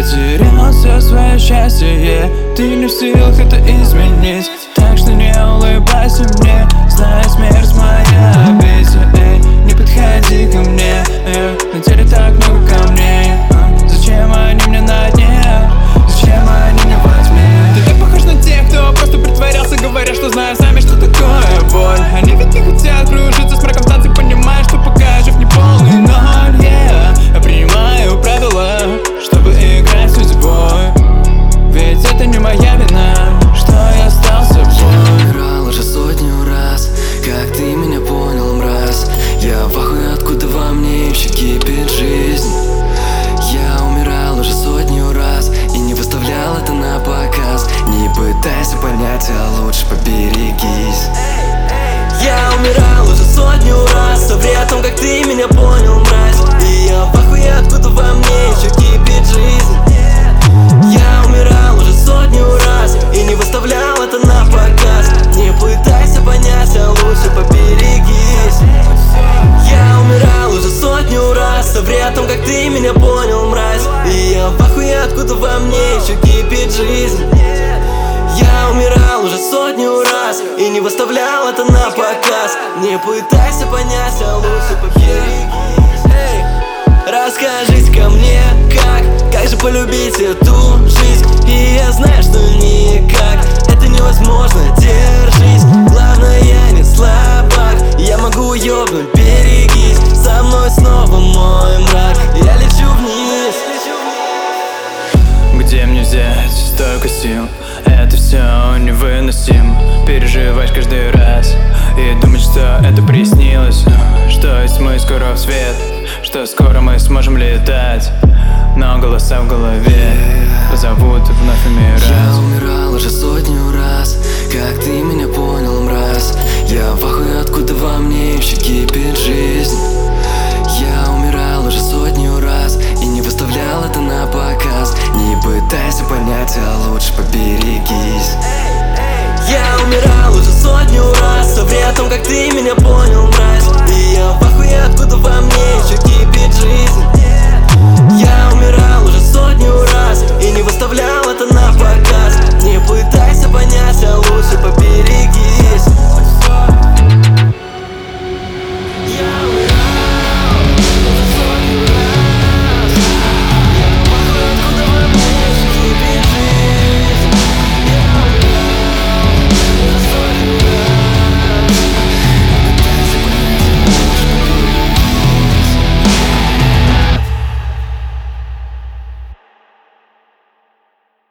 потерял все свое счастье, ты не в силах это изменить. Так что не улыбайся мне, зная смерть моя обидя. Не подходи ко мне, на теле так много камней. Зачем они мне на дне? Зачем они мне во тьме? Ты так похож на тех, кто просто притворялся, говоря, что знают сами, что такое боль. Они ведь не хотят кружиться с мраком в танце, понимая, что пока жив не полный ноль. Я принимаю правила, чтобы играть судьбой, ведь это не моя вина, что я стал собой. Я умирал уже сотню раз, как ты меня понял, мразь. Я в ахуе, откуда во мне еще кипит жизнь. Я умирал уже сотню раз и не выставлял это на показ. Не пытайся понять, а лучше поберегись. Я умирал уже сотню раз, соври о том, как ты меня понял, мразь. И я в ахуе, откуда во мне еще кипит жизнь. Я умирал уже сотню раз и не выставлял это на показ. Не пытайся понять, а лучше поберегись. Я умирал уже сотню раз, соври о том, как ты меня понял, мразь. И я в ахуе, откуда во мне еще кипит жизнь. Я умирал уже сотню раз и не выставлял это на показ. Не пытайся понять, а лучше поберегись. Расскажите ко мне, как же полюбить эту жизнь. И я знаю, что никак это невозможно, держись. Главное, я не слабак, я могу ёбнуть, берегись. Со мной снова мой мрак, я лечу вниз. Где мне взять столько сил? Это все невыносимо. Переживать каждый раз и думать, что это приснилось. Что если мы скоро в свет, что скоро мы сможем летать. Но голоса в голове позовут вновь умирать. Я умирал уже сотню раз, как ты меня понял, мразь. Я в ахуе, откуда во мне еще кипит жизнь. Я умирал уже сотню раз и не выставлял это на показ. Не пытайся понять, а лучше поберегись. Я умирал уже сотню раз, соври о том, как ты меня понял.